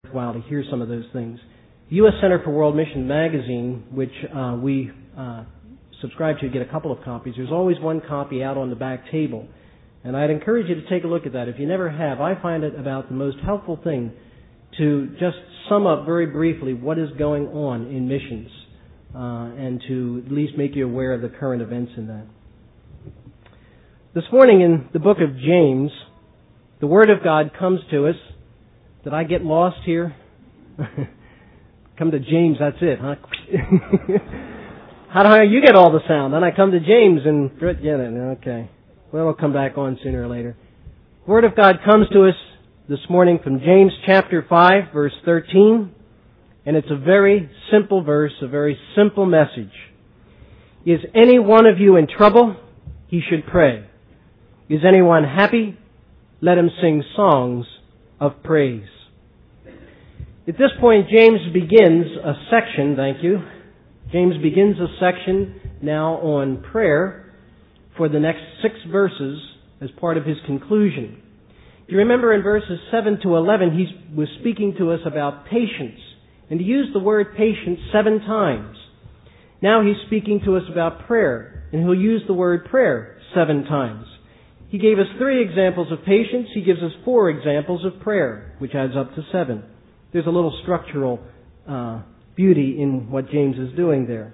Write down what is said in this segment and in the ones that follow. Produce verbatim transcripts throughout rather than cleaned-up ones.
While to hear some of those things. The U S Center for World Mission magazine, which uh, we uh, subscribe to, get a couple of copies. There's always one copy out on the back table. And I'd encourage you to take a look at that. If you never have, I find it about the most helpful thing to just sum up very briefly what is going on in missions uh, and to at least make you aware of the current events in that. This morning in the book of James, the Word of God comes to us. Did I get lost here? Come to James, that's it, huh? How do I, you get all the sound? Then I come to James and, yeah, okay. Well, it'll come back on sooner or later. The Word of God comes to us this morning from James chapter five, verse thirteen. And it's a very simple verse, a very simple message. Is any one of you in trouble? He should pray. Is anyone happy? Let him sing songs of praise. At this point, James begins a section, thank you. James begins a section now on prayer for the next six verses as part of his conclusion. You remember in verses seven to eleven, he was speaking to us about patience. And he used the word patience seven times. Now he's speaking to us about prayer. And he'll use the word prayer seven times. He gave us three examples of patience. He gives us four examples of prayer, which adds up to seven. There's a little structural uh, beauty in what James is doing there.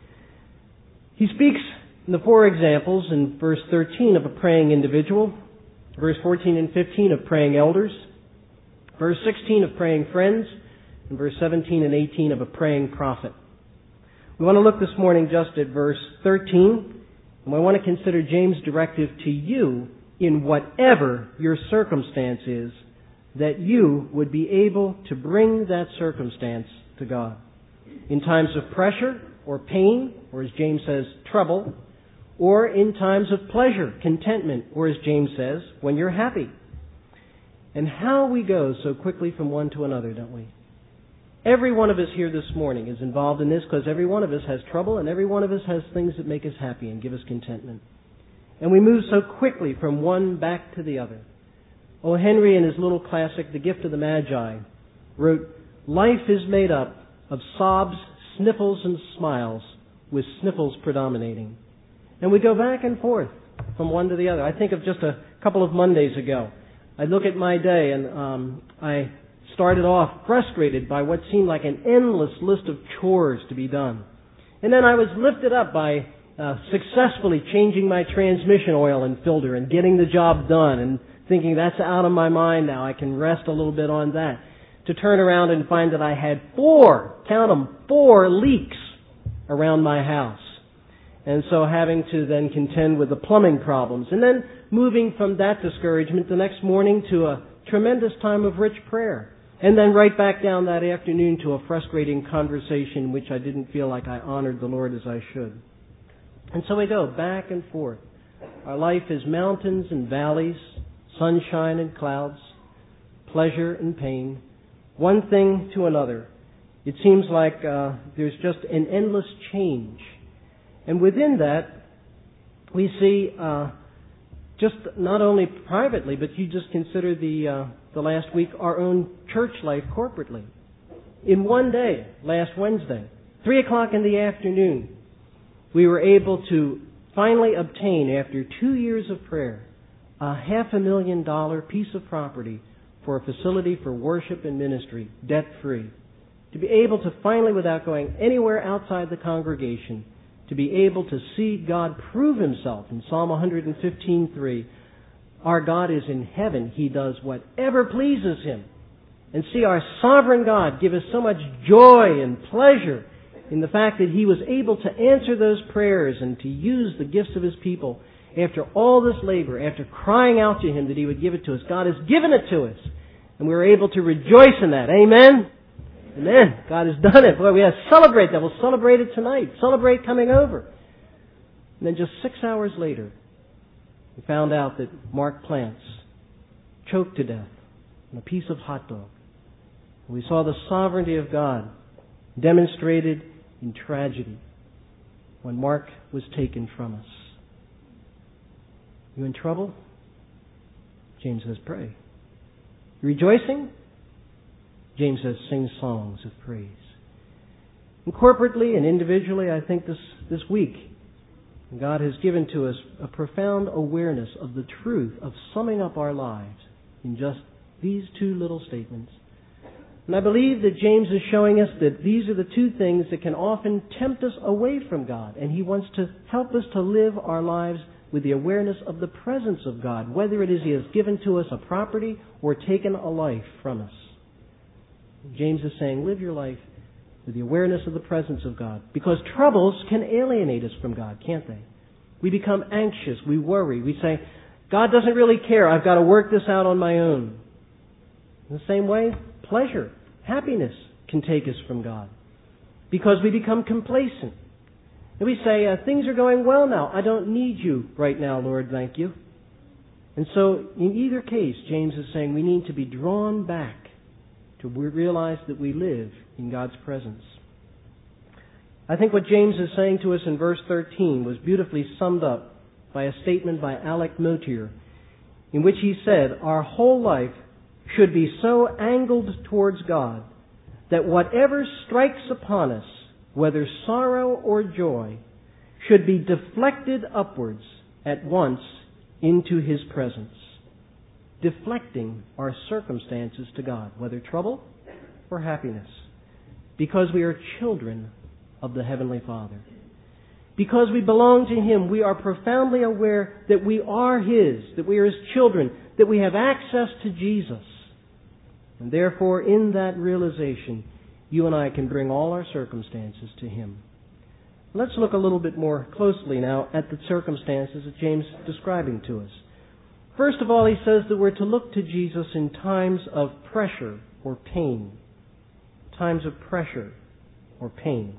He speaks in the four examples in verse thirteen of a praying individual, verse fourteen and fifteen of praying elders, verse sixteen of praying friends, and verse seventeen and eighteen of a praying prophet. We want to look this morning just at verse thirteen, and we want to consider James' directive to you in whatever your circumstance is, that you would be able to bring that circumstance to God. In times of pressure or pain, or as James says, trouble, or in times of pleasure, contentment, or as James says, when you're happy. And how we go so quickly from one to another, don't we? Every one of us here this morning is involved in this because every one of us has trouble and every one of us has things that make us happy and give us contentment. And we move so quickly from one back to the other. O. Henry, in his little classic, The Gift of the Magi, wrote, "Life is made up of sobs, sniffles, and smiles, with sniffles predominating." And we go back and forth from one to the other. I think of just a couple of Mondays ago. I look at my day and um, I started off frustrated by what seemed like an endless list of chores to be done. And then I was lifted up by uh, successfully changing my transmission oil and filter and getting the job done and thinking that's out of my mind now, I can rest a little bit on that. To turn around and find that I had four, count them, four leaks around my house. And so having to then contend with the plumbing problems. And then moving from that discouragement the next morning to a tremendous time of rich prayer. And then right back down that afternoon to a frustrating conversation in which I didn't feel like I honored the Lord as I should. And so we go back and forth. Our life is mountains and valleys, sunshine and clouds, pleasure and pain, one thing to another. It seems like uh, there's just an endless change. And within that, we see uh, just not only privately, but you just consider the uh, the last week our own church life corporately. In one day, last Wednesday, three o'clock in the afternoon, we were able to finally obtain, after two years of prayer, a half a million dollar piece of property for a facility for worship and ministry, debt-free. To be able to finally, without going anywhere outside the congregation, to be able to see God prove Himself in Psalm one fifteen three. Our God is in heaven. He does whatever pleases Him. And see our sovereign God give us so much joy and pleasure in the fact that He was able to answer those prayers and to use the gifts of His people after all this labor, after crying out to Him that He would give it to us. God has given it to us. And we're able to rejoice in that. Amen? Amen. God has done it. Boy, we have to celebrate that. We'll celebrate it tonight. Celebrate coming over. And then just six hours later, we found out that Mark Plants choked to death on a piece of hot dog. And we saw the sovereignty of God demonstrated in tragedy when Mark was taken from us. You in trouble? James says, pray. You rejoicing? James says, sing songs of praise. And corporately and individually, I think this, this week, God has given to us a profound awareness of the truth of summing up our lives in just these two little statements. And I believe that James is showing us that these are the two things that can often tempt us away from God. And he wants to help us to live our lives with the awareness of the presence of God, whether it is He has given to us a property or taken a life from us. James is saying, live your life with the awareness of the presence of God. Because troubles can alienate us from God, can't they? We become anxious, we worry, we say, God doesn't really care, I've got to work this out on my own. In the same way, pleasure, happiness can take us from God. Because we become complacent. And we say, uh, things are going well now, I don't need you right now, Lord, thank you. And so, in either case, James is saying we need to be drawn back to realize that we live in God's presence. I think what James is saying to us in verse thirteen was beautifully summed up by a statement by Alec Motyer, in which he said, our whole life should be so angled towards God that whatever strikes upon us, whether sorrow or joy, should be deflected upwards at once into His presence. Deflecting our circumstances to God, whether trouble or happiness, because we are children of the Heavenly Father. Because we belong to Him, we are profoundly aware that we are His, that we are His children, that we have access to Jesus. And therefore, in that realization, you and I can bring all our circumstances to Him. Let's look a little bit more closely now at the circumstances that James is describing to us. First of all, he says that we're to look to Jesus in times of pressure or pain. Times of pressure or pain.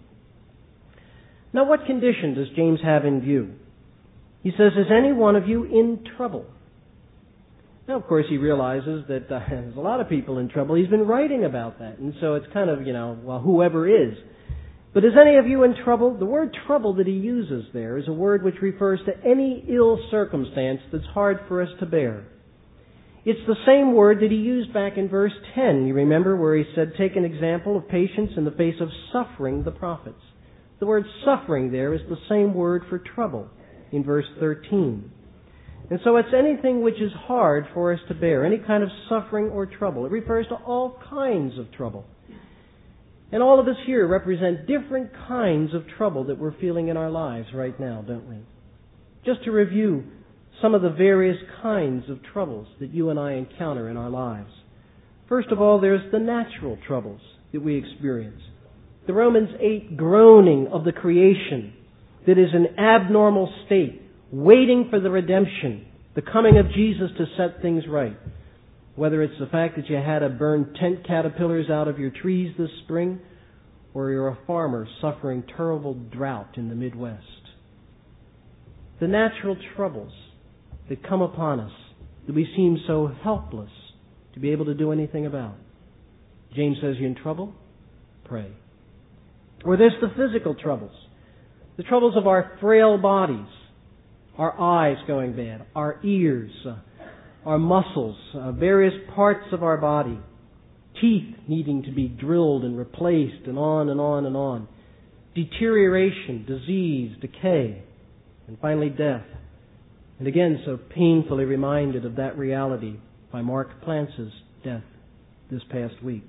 Now, what condition does James have in view? He says, is any one of you in trouble? Now, of course, he realizes that uh, there's a lot of people in trouble. He's been writing about that. And so it's kind of, you know, well, whoever is. But is any of you in trouble? The word trouble that he uses there is a word which refers to any ill circumstance that's hard for us to bear. It's the same word that he used back in verse ten. You remember where he said, take an example of patience in the face of suffering the prophets. The word suffering there is the same word for trouble in verse thirteen. And so it's anything which is hard for us to bear, any kind of suffering or trouble. It refers to all kinds of trouble. And all of us here represent different kinds of trouble that we're feeling in our lives right now, don't we? Just to review some of the various kinds of troubles that you and I encounter in our lives. First of all, there's the natural troubles that we experience. The Romans eight groaning of the creation that is an abnormal state, waiting for the redemption, the coming of Jesus to set things right. Whether it's the fact that you had to burn tent caterpillars out of your trees this spring, or you're a farmer suffering terrible drought in the Midwest. The natural troubles that come upon us that we seem so helpless to be able to do anything about. James says, you in trouble? Pray. Or there's the physical troubles. The troubles of our frail bodies. Our eyes going bad. Our ears. Uh, our muscles. Uh, various parts of our body. Teeth needing to be drilled and replaced, and on and on and on. Deterioration, disease, decay. And finally death. And again, so painfully reminded of that reality by Mark Plantz's death this past week.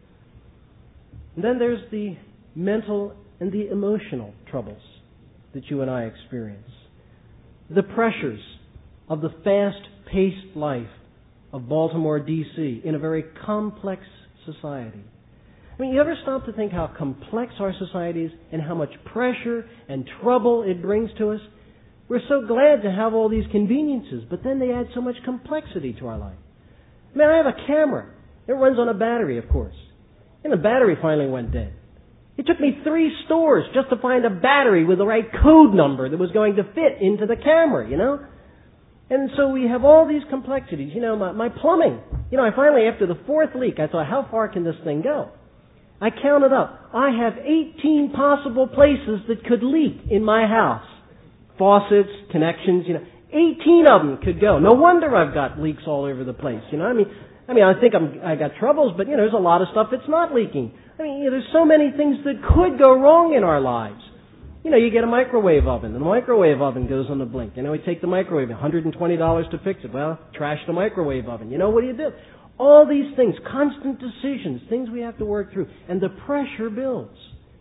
And then there's the mental and the emotional troubles that you and I experience. The pressures of the fast-paced life of Baltimore, D C in a very complex society. I mean, you ever stop to think how complex our society is and how much pressure and trouble it brings to us? We're so glad to have all these conveniences, but then they add so much complexity to our life. I mean, I have a camera. It runs on a battery, of course. And the battery finally went dead. It took me three stores just to find a battery with the right code number that was going to fit into the camera, you know? And so we have all these complexities. You know, my, my plumbing. You know, I finally, after the fourth leak, I thought, how far can this thing go? I counted up. I have eighteen possible places that could leak in my house. Faucets, connections, you know. eighteen of them could go. No wonder I've got leaks all over the place, you know. I mean, I mean, I think I'm, I got troubles, but, you know, there's a lot of stuff that's not leaking. I mean, you know, there's so many things that could go wrong in our lives. You know, you get a microwave oven, and the microwave oven goes on the blink. You know, we take the microwave, one hundred twenty dollars to fix it. Well, trash the microwave oven. You know, what do you do? All these things, constant decisions, things we have to work through, and the pressure builds.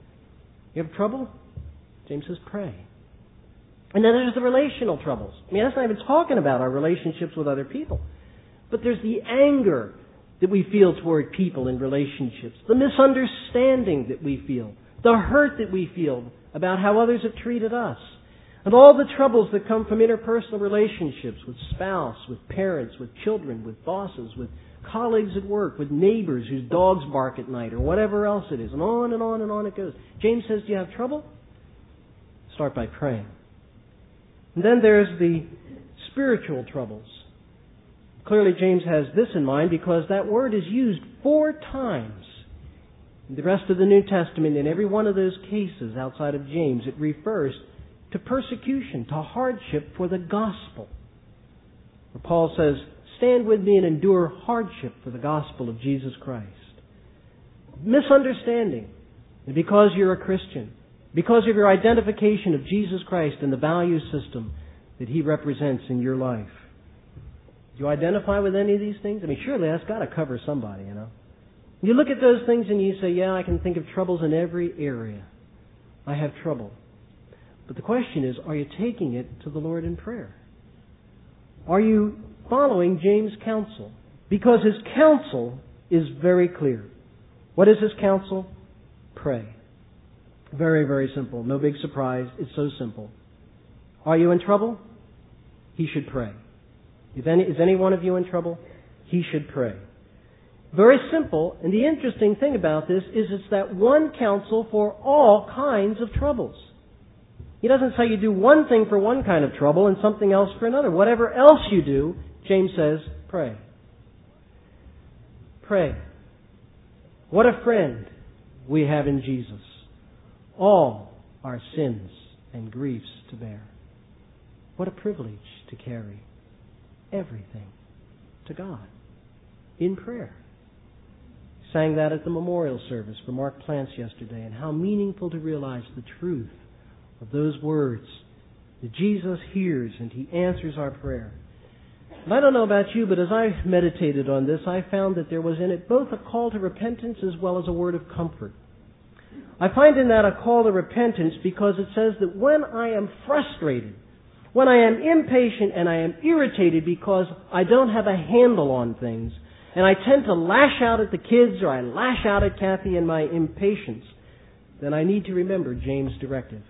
You have trouble? James says, pray. And then there's the relational troubles. I mean, that's not even talking about our relationships with other people. But there's the anger that we feel toward people in relationships, the misunderstanding that we feel, the hurt that we feel about how others have treated us, and all the troubles that come from interpersonal relationships with spouse, with parents, with children, with bosses, with colleagues at work, with neighbors whose dogs bark at night, or whatever else it is, and on and on and on it goes. James says, do you have trouble? Start by praying. And then there's the spiritual troubles. Clearly, James has this in mind because that word is used four times in the rest of the New Testament. In every one of those cases outside of James, it refers to persecution, to hardship for the gospel. Where Paul says, stand with me and endure hardship for the gospel of Jesus Christ. Misunderstanding. And because you're a Christian, because of your identification of Jesus Christ and the value system that He represents in your life. Do you identify with any of these things? I mean, surely that's got to cover somebody, you know. You look at those things and you say, yeah, I can think of troubles in every area. I have trouble. But the question is, are you taking it to the Lord in prayer? Are you following James' counsel? Because his counsel is very clear. What is his counsel? Pray. Very, very simple. No big surprise. It's so simple. Are you in trouble? He should pray. If any, is any one of you in trouble? He should pray. Very simple. And the interesting thing about this is it's that one counsel for all kinds of troubles. He doesn't say you do one thing for one kind of trouble and something else for another. Whatever else you do, James says, pray. Pray. What a friend we have in Jesus. All our sins and griefs to bear. What a privilege to carry everything to God in prayer. Sang that at the memorial service for Mark Plants yesterday, and how meaningful to realize the truth of those words, that Jesus hears and He answers our prayer. And I don't know about you, but as I meditated on this, I found that there was in it both a call to repentance as well as a word of comfort. I find in that a call to repentance because it says that when I am frustrated, when I am impatient and I am irritated because I don't have a handle on things, and I tend to lash out at the kids or I lash out at Kathy in my impatience, then I need to remember James' directive.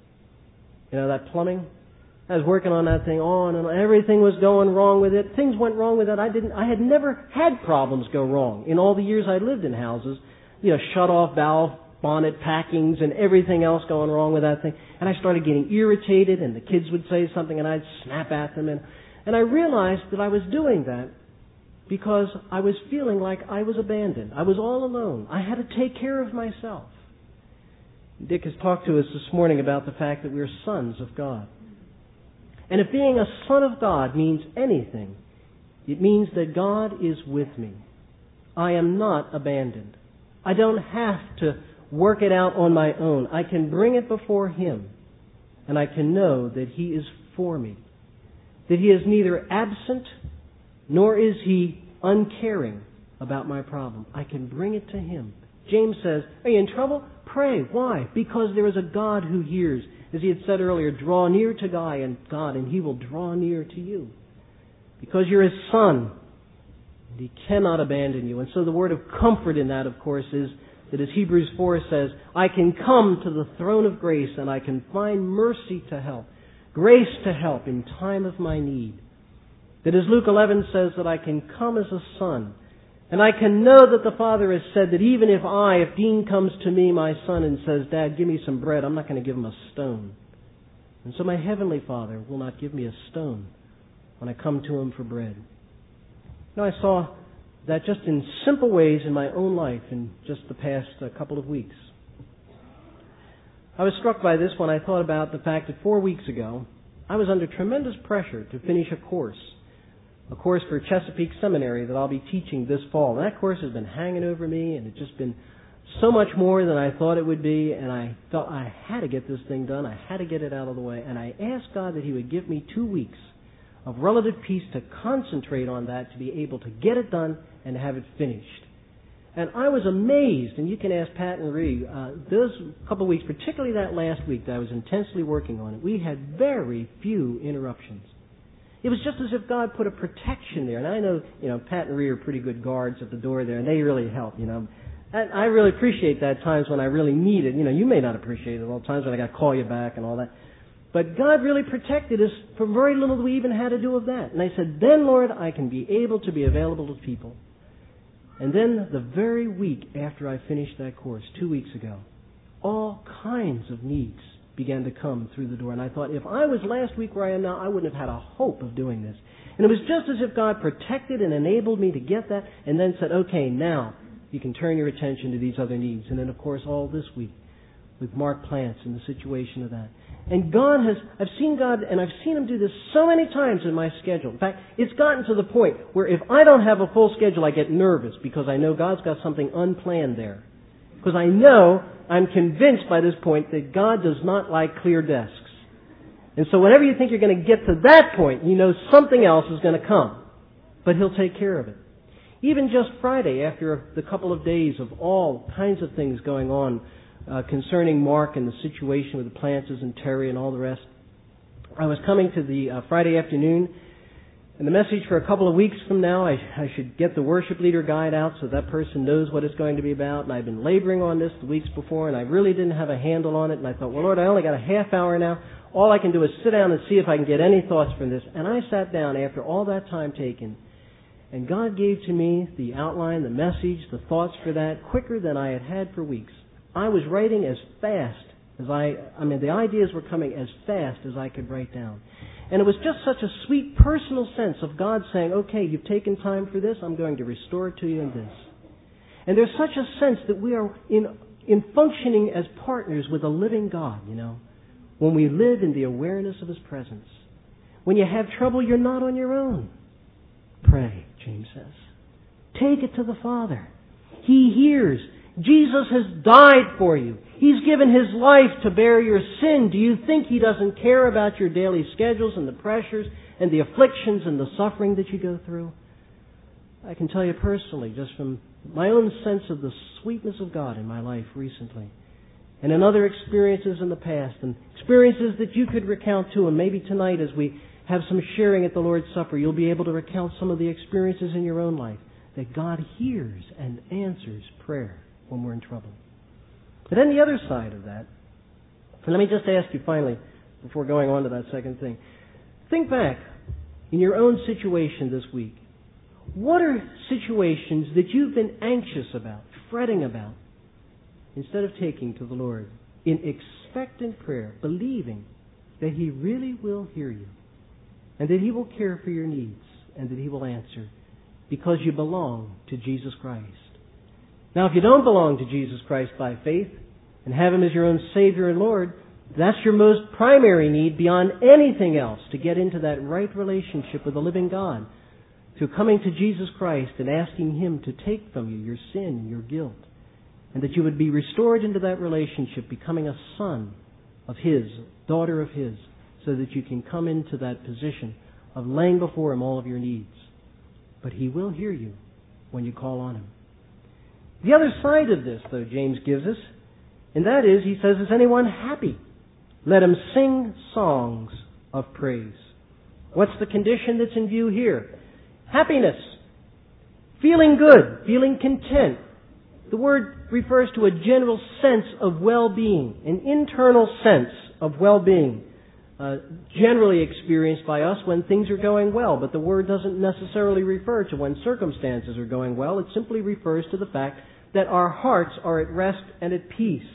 You know, that plumbing? I was working on that thing on and on. Everything was going wrong with it. Things went wrong with it. I didn't, I had never had problems go wrong in all the years I lived in houses. You know, shut-off valve, bonnet packings, and everything else going wrong with that thing. And I started getting irritated, and the kids would say something, and I'd snap at them. And, and I realized that I was doing that because I was feeling like I was abandoned. I was all alone. I had to take care of myself. Dick has talked to us this morning about the fact that we're sons of God. And if being a son of God means anything, it means that God is with me. I am not abandoned. I don't have to work it out on my own. I can bring it before Him, and I can know that He is for me. That He is neither absent, nor is He uncaring about my problem. I can bring it to Him. James says, are you in trouble? Pray. Why? Because there is a God who hears. As he had said earlier, draw near to God and God, and He will draw near to you. Because you're His son, and He cannot abandon you. And so the word of comfort in that, of course, is that as Hebrews four says, I can come to the throne of grace and I can find mercy to help, grace to help in time of my need. That as Luke eleven says, that I can come as a son, and I can know that the Father has said that even if I, if Dean comes to me, my son, and says, Dad, give me some bread, I'm not going to give him a stone. And so my Heavenly Father will not give me a stone when I come to Him for bread. Now I saw that just in simple ways in my own life in just the past uh, couple of weeks. I was struck by this when I thought about the fact that four weeks ago, I was under tremendous pressure to finish a course a course for Chesapeake Seminary that I'll be teaching this fall. And that course has been hanging over me, and it's just been so much more than I thought it would be, and I thought I had to get this thing done. I had to get it out of the way. And I asked God that He would give me two weeks of relative peace to concentrate on that, to be able to get it done and have it finished. And I was amazed, and you can ask Pat and Ree, uh, those couple of weeks, particularly that last week that I was intensely working on it, we had very few interruptions. It was just as if God put a protection there. And I know, you know, Pat and Ree are pretty good guards at the door there, and they really help, you know. And I really appreciate that at times when I really need it. You know, you may not appreciate it all the times when I got to call you back and all that. But God really protected us from very little we even had to do with that. And I said, then, Lord, I can be able to be available to people. And then the very week after I finished that course, two weeks ago, all kinds of needs began to come through the door. And I thought, if I was last week where I am now, I wouldn't have had a hope of doing this. And it was just as if God protected and enabled me to get that, and then said, okay, now you can turn your attention to these other needs. And then, of course, all this week with Mark Plants and the situation of that. And God has, I've seen God, and I've seen Him do this so many times in my schedule. In fact, it's gotten to the point where if I don't have a full schedule, I get nervous because I know God's got something unplanned there. Because I know, I'm convinced by this point that God does not like clear desks. And so whenever you think you're going to get to that point, you know something else is going to come. But He'll take care of it. Even just Friday, after the couple of days of all kinds of things going on, Uh, concerning Mark and the situation with the Plances and Terry and all the rest, I was coming to the uh, Friday afternoon, and the message for a couple of weeks from now, I, I should get the worship leader guide out so that person knows what it's going to be about. And I've been laboring on this the weeks before, and I really didn't have a handle on it. And I thought, well, Lord, I only got a half hour now. All I can do is sit down and see if I can get any thoughts from this. And I sat down after all that time taken, and God gave to me the outline, the message, the thoughts for that quicker than I had had for weeks. I was writing as fast as I, I mean, the ideas were coming as fast as I could write down. And it was just such a sweet personal sense of God saying, okay, you've taken time for this, I'm going to restore it to you in this. And there's such a sense that we are in, in functioning as partners with a living God, you know, when we live in the awareness of His presence. When you have trouble, you're not on your own. Pray, James says. Take it to the Father. He hears. Jesus has died for you. He's given His life to bear your sin. Do you think He doesn't care about your daily schedules and the pressures and the afflictions and the suffering that you go through? I can tell you personally, just from my own sense of the sweetness of God in my life recently, and in other experiences in the past, and experiences that you could recount too, and maybe tonight as we have some sharing at the Lord's Supper, you'll be able to recount some of the experiences in your own life, that God hears and answers prayer when we're in trouble. But then the other side of that, and let me just ask you finally, before going on to that second thing, think back in your own situation this week. What are situations that you've been anxious about, fretting about, instead of taking to the Lord in expectant prayer, believing that He really will hear you, and that He will care for your needs, and that He will answer, because you belong to Jesus Christ? Now, if you don't belong to Jesus Christ by faith and have Him as your own Savior and Lord, that's your most primary need beyond anything else, to get into that right relationship with the living God through coming to Jesus Christ and asking Him to take from you your sin and your guilt, and that you would be restored into that relationship, becoming a son of His, daughter of His, so that you can come into that position of laying before Him all of your needs. But He will hear you when you call on Him. The other side of this, though, James gives us, and that is, he says, is anyone happy? Let him sing songs of praise. What's the condition that's in view here? Happiness. Feeling good. Feeling content. The word refers to a general sense of well-being, an internal sense of well-being, uh, generally experienced by us when things are going well. But the word doesn't necessarily refer to when circumstances are going well. It simply refers to the fact that our hearts are at rest and at peace.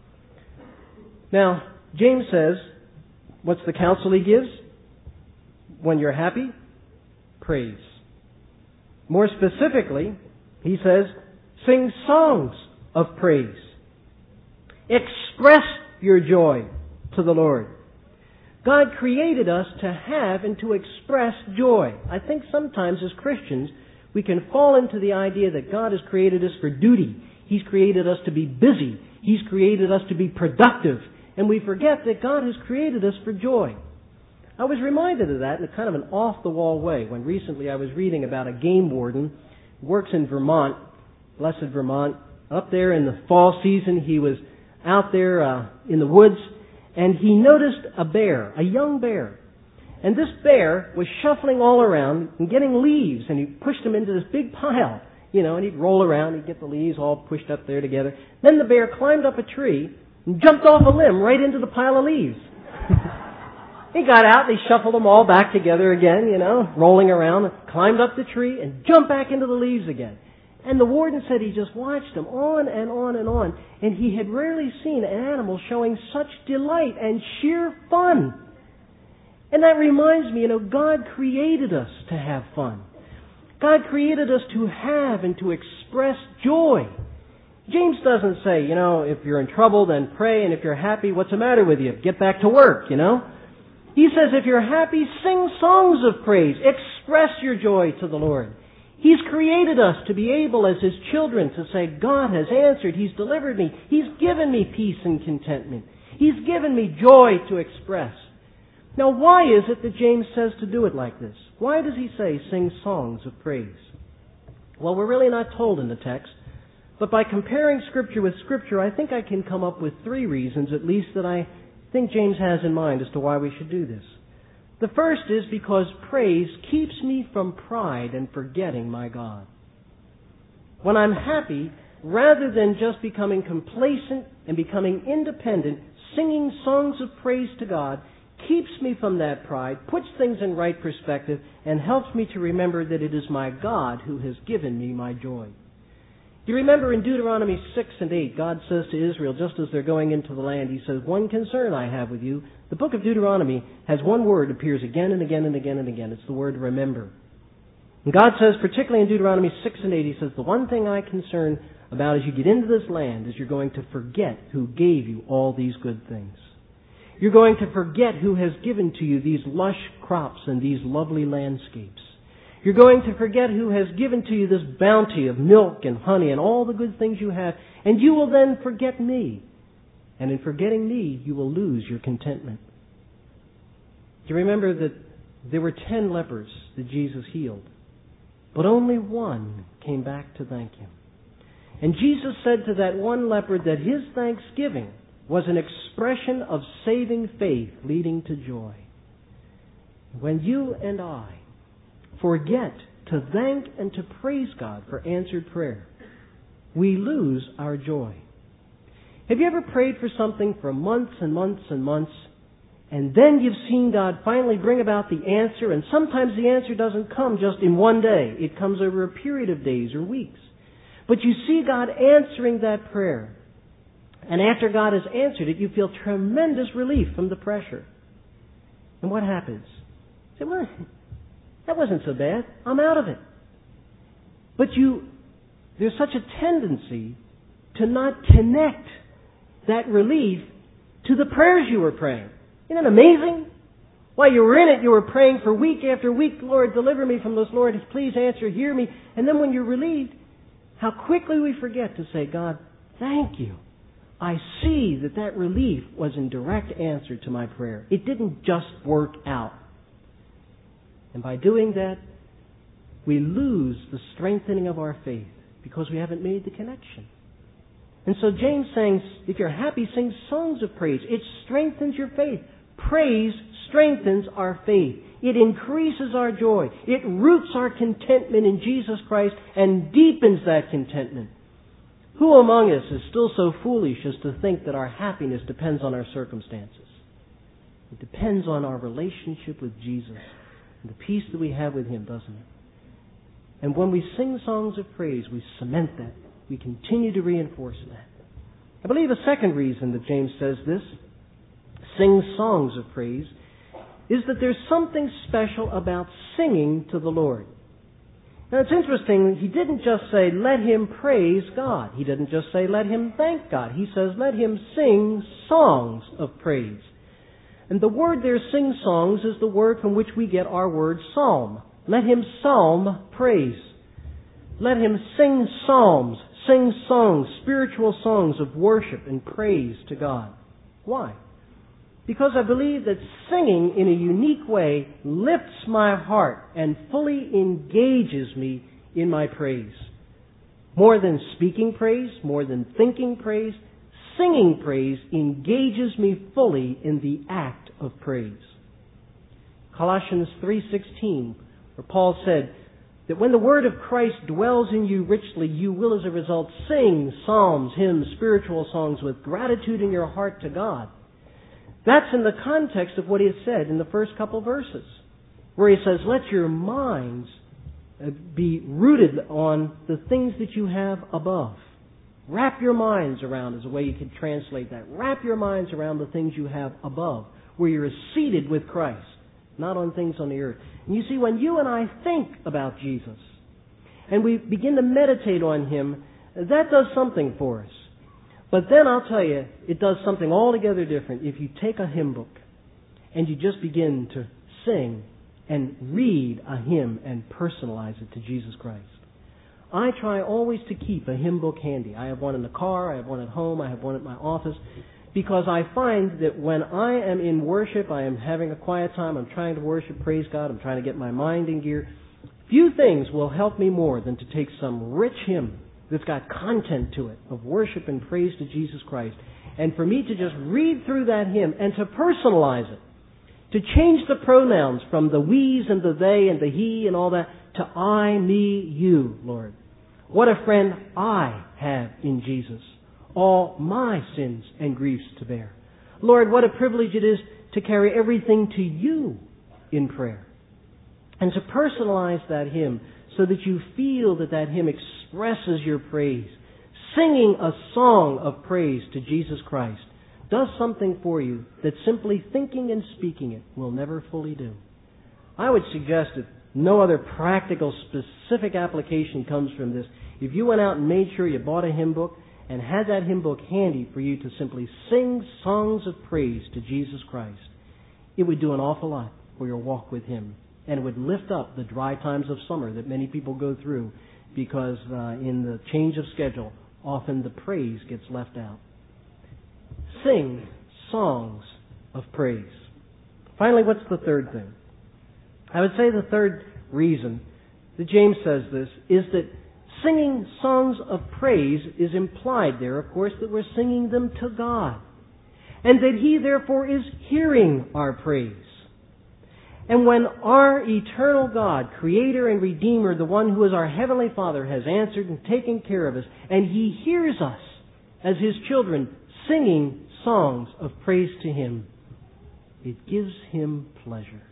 Now, James says, what's the counsel he gives? When you're happy, praise. More specifically, he says, sing songs of praise. Express your joy to the Lord. God created us to have and to express joy. I think sometimes as Christians, we can fall into the idea that God has created us for duty. He's created us to be busy. He's created us to be productive. And we forget that God has created us for joy. I was reminded of that in a kind of an off-the-wall way when recently I was reading about a game warden who works in Vermont, blessed Vermont. Up there in the fall season, he was out there uh, in the woods, and he noticed a bear, a young bear. And this bear was shuffling all around and getting leaves, and he pushed them into this big pile, you know, and he'd roll around, he'd get the leaves all pushed up there together. Then the bear climbed up a tree and jumped off a limb right into the pile of leaves. He got out, they shuffled them all back together again, you know, rolling around, climbed up the tree and jumped back into the leaves again. And the warden said he just watched them on and on and on, and he had rarely seen an animal showing such delight and sheer fun. And that reminds me, you know, God created us to have fun. God created us to have and to express joy. James doesn't say, you know, if you're in trouble, then pray, and if you're happy, what's the matter with you? Get back to work, you know. He says, if you're happy, sing songs of praise. Express your joy to the Lord. He's created us to be able as His children to say, God has answered. He's delivered me. He's given me peace and contentment. He's given me joy to express. Now, why is it that James says to do it like this? Why does he say, sing songs of praise? Well, we're really not told in the text. But by comparing Scripture with Scripture, I think I can come up with three reasons, at least, that I think James has in mind as to why we should do this. The first is because praise keeps me from pride and forgetting my God. When I'm happy, rather than just becoming complacent and becoming independent, singing songs of praise to God keeps me from that pride, puts things in right perspective, and helps me to remember that it is my God who has given me my joy. You remember in Deuteronomy six and eight, God says to Israel, just as they're going into the land, He says, one concern I have with you. The book of Deuteronomy has one word appears again and again and again and again. It's the word remember. And God says, particularly in Deuteronomy six and eight, He says, the one thing I concern about as you get into this land is you're going to forget who gave you all these good things. You're going to forget who has given to you these lush crops and these lovely landscapes. You're going to forget who has given to you this bounty of milk and honey and all the good things you have, and you will then forget me. And in forgetting me, you will lose your contentment. Do you remember that there were ten lepers that Jesus healed, but only one came back to thank Him. And Jesus said to that one leper that his thanksgiving was an expression of saving faith leading to joy. When you and I forget to thank and to praise God for answered prayer, we lose our joy. Have you ever prayed for something for months and months and months, and then you've seen God finally bring about the answer, and sometimes the answer doesn't come just in one day. It comes over a period of days or weeks. But you see God answering that prayer. And after God has answered it, you feel tremendous relief from the pressure. And what happens? You say, well, that wasn't so bad. I'm out of it. But you, there's such a tendency to not connect that relief to the prayers you were praying. Isn't it amazing? While you were in it, you were praying for week after week, Lord, deliver me from this, Lord, please answer, hear me. And then when you're relieved, how quickly we forget to say, God, thank you. I see that that relief was in direct answer to my prayer. It didn't just work out. And by doing that, we lose the strengthening of our faith because we haven't made the connection. And so James saying, if you're happy, sing songs of praise. It strengthens your faith. Praise strengthens our faith. It increases our joy. It roots our contentment in Jesus Christ and deepens that contentment. Who among us is still so foolish as to think that our happiness depends on our circumstances? It depends on our relationship with Jesus and the peace that we have with Him, doesn't it? And when we sing songs of praise, we cement that. We continue to reinforce that. I believe a second reason that James says this, sing songs of praise, is that there's something special about singing to the Lord. Now it's interesting, he didn't just say, let him praise God. He didn't just say, let him thank God. He says, let him sing songs of praise. And the word there, sing songs, is the word from which we get our word psalm. Let him psalm praise. Let him sing psalms, sing songs, spiritual songs of worship and praise to God. Why? Because I believe that singing in a unique way lifts my heart and fully engages me in my praise. More than speaking praise, more than thinking praise, singing praise engages me fully in the act of praise. Colossians three sixteen, where Paul said that when the word of Christ dwells in you richly, you will as a result sing psalms, hymns, spiritual songs with gratitude in your heart to God. That's in the context of what he has said in the first couple verses, where he says, let your minds be rooted on the things that you have above. Wrap your minds around is a way you could translate that. Wrap your minds around the things you have above, where you're seated with Christ, not on things on the earth. And you see, when you and I think about Jesus, and we begin to meditate on him, that does something for us. But then I'll tell you, it does something altogether different if you take a hymn book and you just begin to sing and read a hymn and personalize it to Jesus Christ. I try always to keep a hymn book handy. I have one in the car, I have one at home, I have one at my office, because I find that when I am in worship, I am having a quiet time, I'm trying to worship, praise God, I'm trying to get my mind in gear. Few things will help me more than to take some rich hymn that's got content to it of worship and praise to Jesus Christ, and for me to just read through that hymn and to personalize it, to change the pronouns from the we's and the they and the he and all that to I, me, you, Lord. What a friend I have in Jesus, all my sins and griefs to bear. Lord, what a privilege it is to carry everything to you in prayer, and to personalize that hymn so that you feel that that hymn expresses your praise. Singing a song of praise to Jesus Christ does something for you that simply thinking and speaking it will never fully do. I would suggest that no other practical, specific application comes from this. If you went out and made sure you bought a hymn book and had that hymn book handy for you to simply sing songs of praise to Jesus Christ, it would do an awful lot for your walk with him. And it would lift up the dry times of summer that many people go through because uh, in the change of schedule, often the praise gets left out. Sing songs of praise. Finally, what's the third thing? I would say the third reason that James says this is that singing songs of praise is implied there, of course, that we're singing them to God, and that he therefore is hearing our praise. And when our eternal God, Creator and Redeemer, the one who is our Heavenly Father, has answered and taken care of us, and he hears us as his children singing songs of praise to him, it gives him pleasure.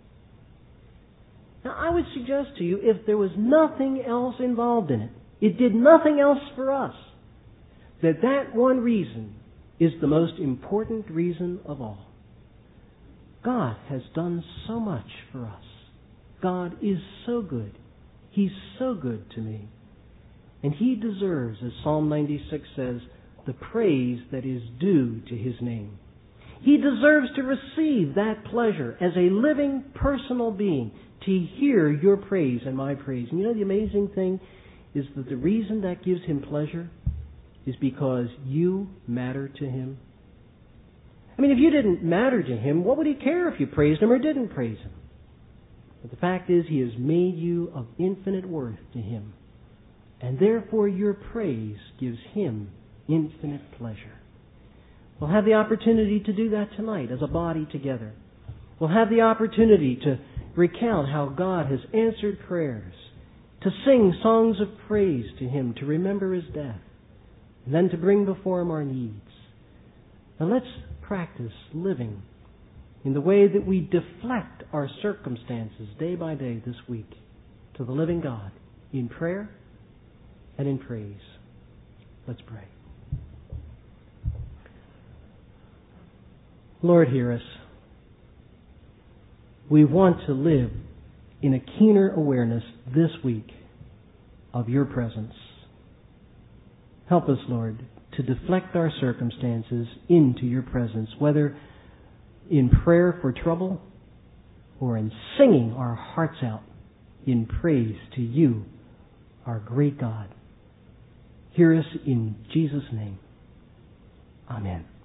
Now, I would suggest to you, if there was nothing else involved in it, it did nothing else for us, that that one reason is the most important reason of all. God has done so much for us. God is so good. He's so good to me. And he deserves, as Psalm ninety-six says, the praise that is due to his name. He deserves to receive that pleasure as a living, personal being, to hear your praise and my praise. And you know, the amazing thing is that the reason that gives him pleasure is because you matter to him. I mean, if you didn't matter to him, what would he care if you praised him or didn't praise him? But the fact is, he has made you of infinite worth to him. And therefore your praise gives him infinite pleasure. We'll have the opportunity to do that tonight as a body together. We'll have the opportunity to recount how God has answered prayers, to sing songs of praise to him, to remember his death, and then to bring before him our needs. Now let's practice living in the way that we deflect our circumstances day by day this week to the living God in prayer and in praise. Let's pray. Lord, hear us. We want to live in a keener awareness this week of your presence. Help us, Lord, to deflect our circumstances into your presence, whether in prayer for trouble or in singing our hearts out in praise to you, our great God. Hear us in Jesus' name. Amen.